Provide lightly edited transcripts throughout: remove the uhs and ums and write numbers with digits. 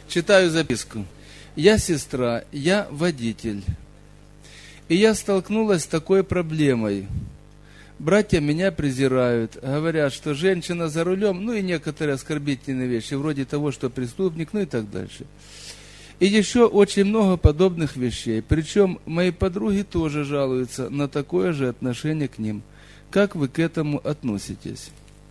Читаю записку. Я сестра, я водитель. И я столкнулась с такой проблемой. Братья меня презирают, говорят, что женщина за рулем, ну и некоторые оскорбительные вещи, вроде того, что преступник, ну и так дальше. И еще очень много подобных вещей. Причем мои подруги тоже жалуются на такое же отношение к ним. Как вы к этому относитесь?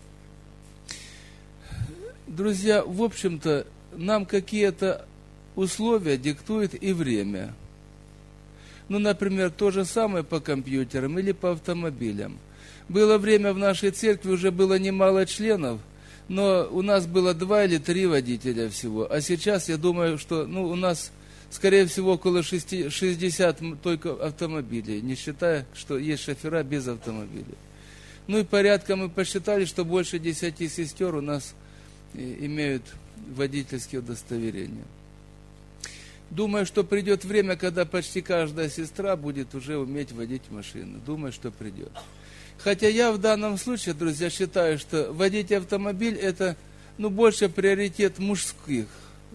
Друзья, в общем-то, нам какие-то условия диктует и время. Ну, например, то же самое по компьютерам или по автомобилям. Было время в нашей церкви, уже было немало членов, но у нас было 2 или 3 водителя всего. А сейчас, я думаю, что у нас, скорее всего, около 60 только автомобилей, не считая, что есть шофера без автомобилей. Ну и порядка мы посчитали, что больше 10 сестер у нас имеют водительские удостоверения. Думаю, что придет время, когда почти каждая сестра будет уже уметь водить машину. Думаю, что придет. Хотя я в данном случае, друзья, считаю, что водить автомобиль это, больше приоритет мужская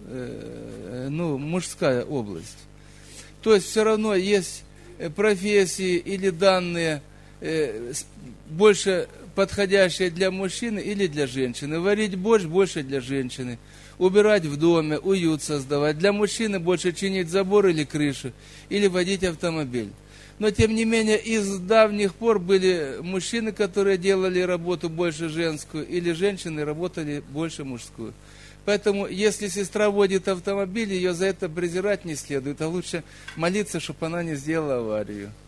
область. То есть все равно есть профессии или данные больше подходящие для мужчины или для женщины. Варить борщ больше для женщины. Убирать в доме, уют создавать. Для мужчины больше чинить забор или крышу, или водить автомобиль. Но, тем не менее, из давних пор были мужчины, которые делали работу больше женскую, или женщины работали больше мужскую. Поэтому, если сестра водит автомобиль, ее за это презирать не следует, а лучше молиться, чтобы она не сделала аварию.